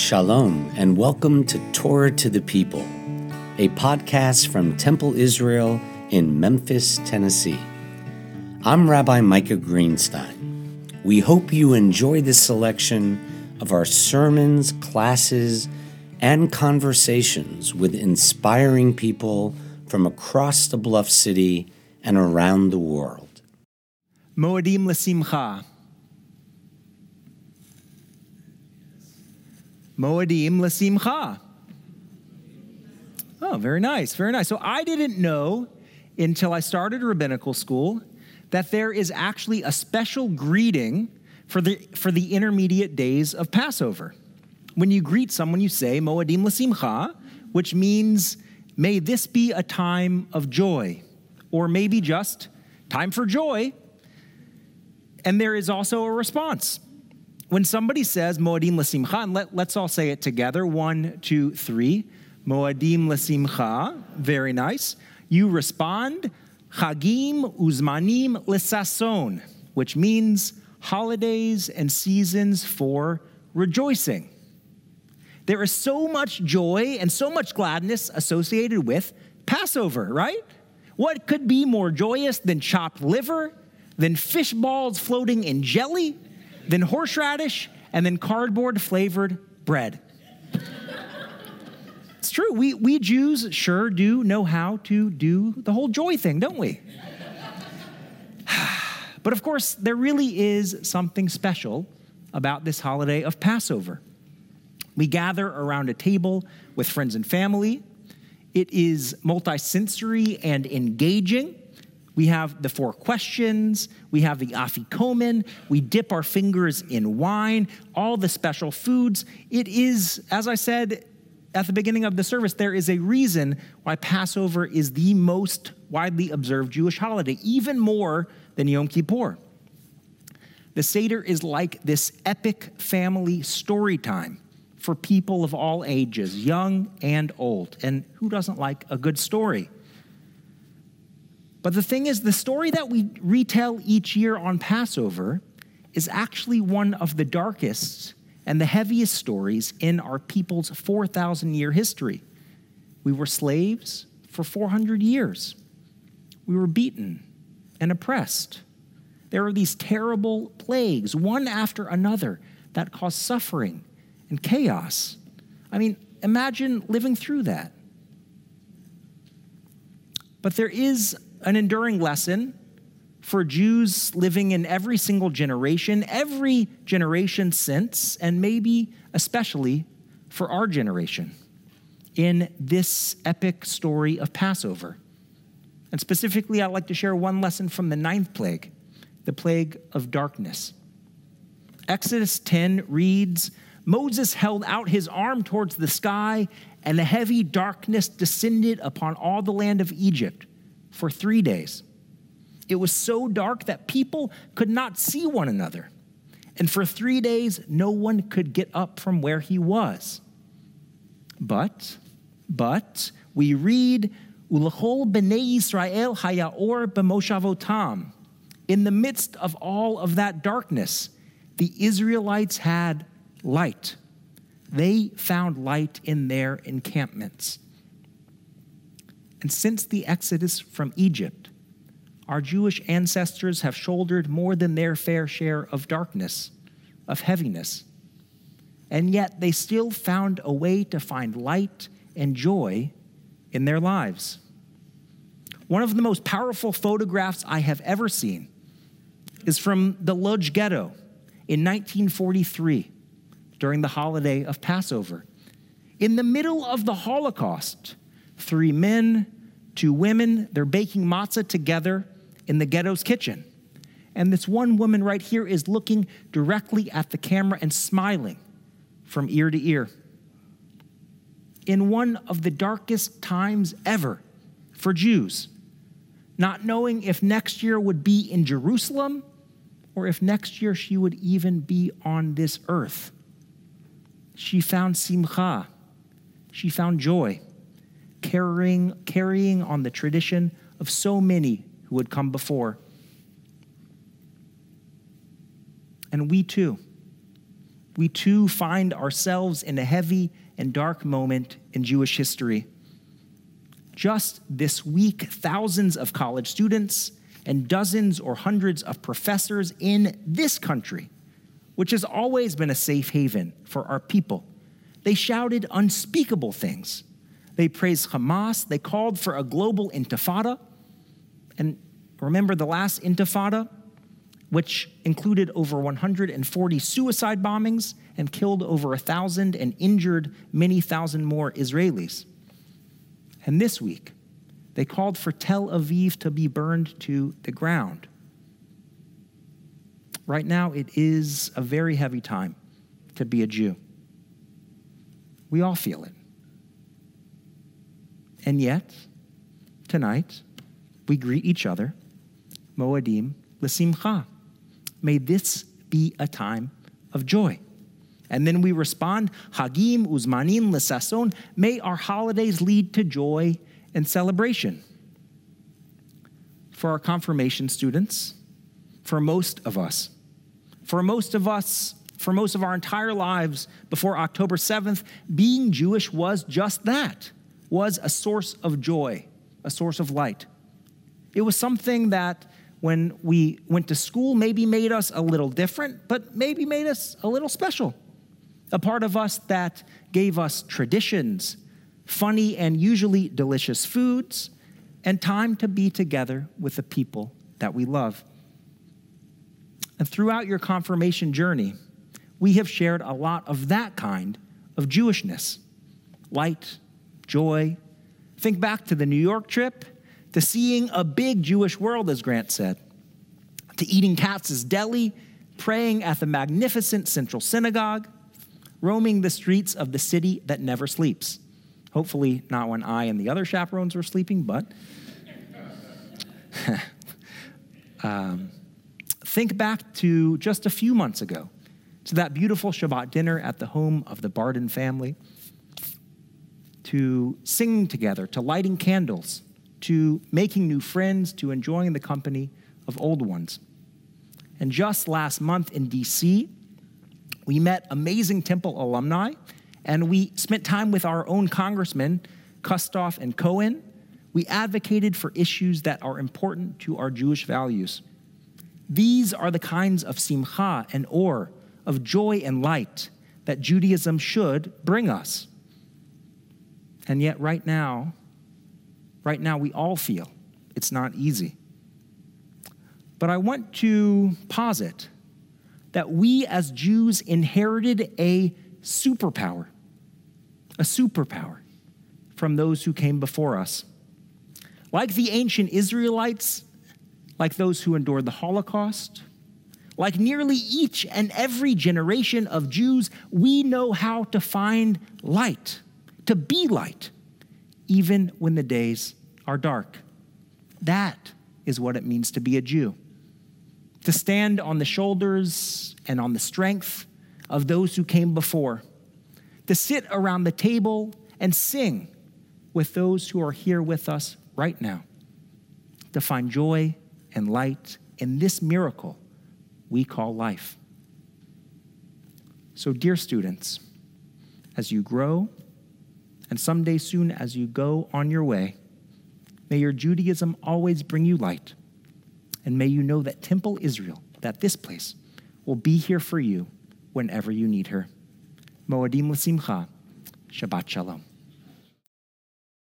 Shalom, and welcome to Torah to the People, a podcast from Temple Israel in Memphis, Tennessee. I'm Rabbi Micah Greenstein. We hope you enjoy this selection of our sermons, classes, and conversations with inspiring people from across the Bluff City and around the world. Moedim l'simcha. Moedim l'simcha. Oh, very nice, very nice. So I didn't know until I started rabbinical school that there is actually a special greeting for the intermediate days of Passover. When you greet someone, you say Moedim l'simcha, which means may this be a time of joy, or maybe just time for joy. And there is also a response. When somebody says Moedim l'simcha, and let's all say it together, 1, 2, 3, Moedim l'simcha, very nice. You respond, Chagim uzmanim l'sason, which means holidays and seasons for rejoicing. There is so much joy and so much gladness associated with Passover, right? What could be more joyous than chopped liver, than fish balls floating in jelly, than horseradish, and then cardboard-flavored bread? It's true. We Jews sure do know how to do the whole joy thing, don't we? But of course, there really is something special about this holiday of Passover. We gather around a table with friends and family. It is multisensory and engaging. We have the 4 questions, we have the afikomen, we dip our fingers in wine, all the special foods. It is, as I said at the beginning of the service, there is a reason why Passover is the most widely observed Jewish holiday, even more than Yom Kippur. The Seder is like this epic family story time for people of all ages, young and old. And who doesn't like a good story? But the thing is, the story that we retell each year on Passover is actually one of the darkest and the heaviest stories in our people's 4,000-year history. We were slaves for 400 years. We were beaten and oppressed. There are these terrible plagues, one after another, that cause suffering and chaos. I mean, imagine living through that. But there is an enduring lesson for Jews living in every single generation since, and maybe especially for our generation, in this epic story of Passover. And specifically, I'd like to share one lesson from the 9th plague, the plague of darkness. Exodus 10 reads, Moses held out his arm towards the sky, and a heavy darkness descended upon all the land of Egypt for 3 days. It was so dark that people could not see one another. And for 3 days, no one could get up from where he was. But we read, Ulechol b'nei Yisrael hayaor b'moshavotam. In the midst of all of that darkness, the Israelites had light. They found light in their encampments. And since the Exodus from Egypt, our Jewish ancestors have shouldered more than their fair share of darkness, of heaviness. And yet they still found a way to find light and joy in their lives. One of the most powerful photographs I have ever seen is from the Lodz ghetto in 1943 during the holiday of Passover. In the middle of the Holocaust, 3 men, 2 women, they're baking matzah together in the ghetto's kitchen. And this one woman right here is looking directly at the camera and smiling from ear to ear. In one of the darkest times ever for Jews, not knowing if next year would be in Jerusalem or if next year she would even be on this earth. She found simcha. She found joy, carrying on the tradition of so many who had come before. And we too, we too find ourselves in a heavy and dark moment in Jewish history. Just this week, thousands of college students and dozens or hundreds of professors in this country, which has always been a safe haven for our people, they shouted unspeakable things. They praised Hamas. They called for a global intifada. And remember the last intifada, which included over 140 suicide bombings and killed over 1,000 and injured many thousand more Israelis. And this week, they called for Tel Aviv to be burned to the ground. Right now, it is a very heavy time to be a Jew. We all feel it. And yet, tonight, we greet each other, Moadim L'Simcha. May this be a time of joy. And then we respond, Hagim Uzmanim L'Sason. May our holidays lead to joy and celebration. For our confirmation students, for most of our entire lives before October 7th, being Jewish was just that, was a source of joy, a source of light. It was something that when we went to school maybe made us a little different, but maybe made us a little special. A part of us that gave us traditions, funny and usually delicious foods, and time to be together with the people that we love. And throughout your confirmation journey, we have shared a lot of that kind of Jewishness. Light, joy. Think back to the New York trip, to seeing a big Jewish world, as Grant said, to eating Katz's Deli, praying at the magnificent Central Synagogue, roaming the streets of the city that never sleeps. Hopefully not when I and the other chaperones were sleeping, but think back to just a few months ago, to that beautiful Shabbat dinner at the home of the Barden family, to singing together, to lighting candles, to making new friends, to enjoying the company of old ones. And just last month in D.C., we met amazing Temple alumni, and we spent time with our own congressmen, Kustoff and Cohen. We advocated for issues that are important to our Jewish values. These are the kinds of simcha and or, of joy and light, that Judaism should bring us. And yet right now we all feel it's not easy. But I want to posit that we as Jews inherited a superpower from those who came before us. Like the ancient Israelites, like those who endured the Holocaust, like nearly each and every generation of Jews, we know how to find light, to be light, even when the days are dark. That is what it means to be a Jew. To stand on the shoulders and on the strength of those who came before. To sit around the table and sing with those who are here with us right now. To find joy and light in this miracle we call life. So, dear students, as you grow, and someday soon as you go on your way, may your Judaism always bring you light. And may you know that Temple Israel, that this place, will be here for you whenever you need her. Moadim L'Simcha. Shabbat Shalom.